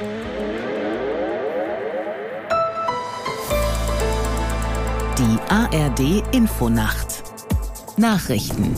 Die ARD-Infonacht. Nachrichten.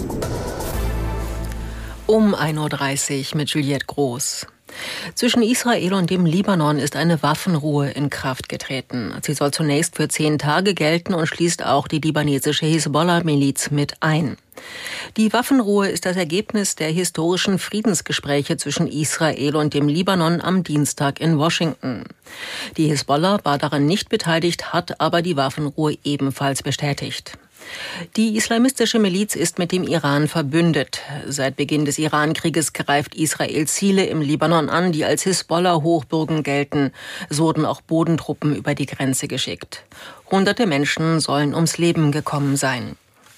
Um 1:30 Uhr mit Juliette Groß. Zwischen Israel und dem Libanon ist eine Waffenruhe in Kraft getreten. Sie soll zunächst für 10 Tage gelten und schließt auch die libanesische Hisbollah-Miliz mit ein. Die Waffenruhe ist das Ergebnis der historischen Friedensgespräche zwischen Israel und dem Libanon am Dienstag in Washington. Die Hisbollah war daran nicht beteiligt, hat aber die Waffenruhe ebenfalls bestätigt. Die islamistische Miliz ist mit dem Iran verbündet. Seit Beginn des Iran-Krieges greift Israel Ziele im Libanon an, die als Hisbollah-Hochburgen gelten. Es wurden auch Bodentruppen über die Grenze geschickt. Hunderte Menschen sollen ums Leben gekommen sein.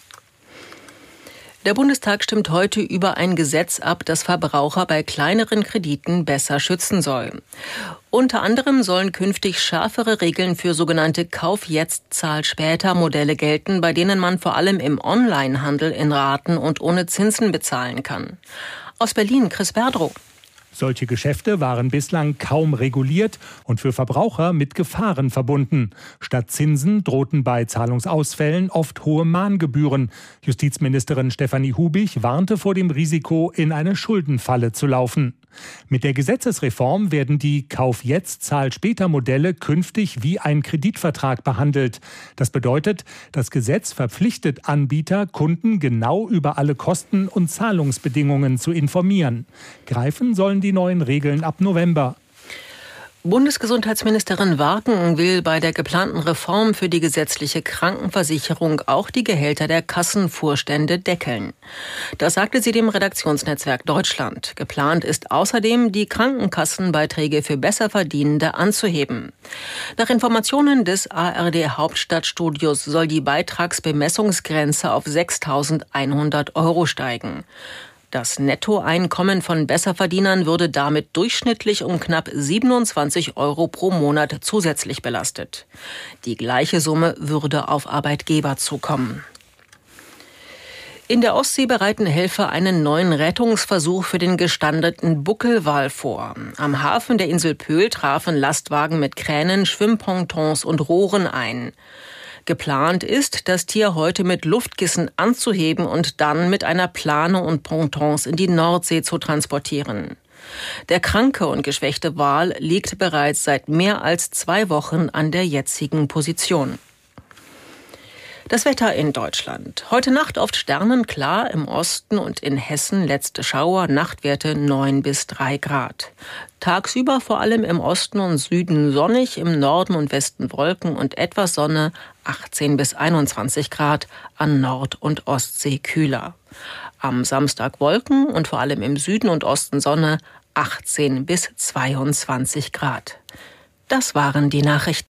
Der Bundestag stimmt heute über ein Gesetz ab, das Verbraucher bei kleineren Krediten besser schützen soll. Unter anderem sollen künftig schärfere Regeln für sogenannte Kauf-jetzt-zahl-später-Modelle gelten, bei denen man vor allem im Onlinehandel in Raten und ohne Zinsen bezahlen kann. Aus Berlin, Chris Berdrow. Solche Geschäfte waren bislang kaum reguliert und für Verbraucher mit Gefahren verbunden. Statt Zinsen drohten bei Zahlungsausfällen oft hohe Mahngebühren. Justizministerin Stefanie Hubig warnte vor dem Risiko, in eine Schuldenfalle zu laufen. Mit der Gesetzesreform werden die Kauf-jetzt-zahl-später-Modelle künftig wie ein Kreditvertrag behandelt. Das bedeutet, das Gesetz verpflichtet Anbieter, Kunden genau über alle Kosten und Zahlungsbedingungen zu informieren. Greifen sollen die neuen Regeln ab November. Bundesgesundheitsministerin Warken will bei der geplanten Reform für die gesetzliche Krankenversicherung auch die Gehälter der Kassenvorstände deckeln. Das sagte sie dem Redaktionsnetzwerk Deutschland. Geplant ist außerdem, die Krankenkassenbeiträge für Besserverdienende anzuheben. Nach Informationen des ARD Hauptstadtstudios soll die Beitragsbemessungsgrenze auf 6.100 € steigen. Das Nettoeinkommen von Besserverdienern würde damit durchschnittlich um knapp 27 € pro Monat zusätzlich belastet. Die gleiche Summe würde auf Arbeitgeber zukommen. In der Ostsee bereiten Helfer einen neuen Rettungsversuch für den gestrandeten Buckelwal vor. Am Hafen der Insel Pöhl trafen Lastwagen mit Kränen, Schwimmpontons und Rohren ein. Geplant ist, das Tier heute mit Luftkissen anzuheben und dann mit einer Plane und Pontons in die Nordsee zu transportieren. Der kranke und geschwächte Wal liegt bereits seit mehr als 2 Wochen an der jetzigen Position. Das Wetter in Deutschland. Heute Nacht oft sternenklar, im Osten und in Hessen letzte Schauer, Nachtwerte 9 bis 3 Grad. Tagsüber vor allem im Osten und Süden sonnig, im Norden und Westen Wolken und etwas Sonne, 18 bis 21 Grad, an Nord- und Ostsee kühler. Am Samstag Wolken und vor allem im Süden und Osten Sonne, 18 bis 22 Grad. Das waren die Nachrichten.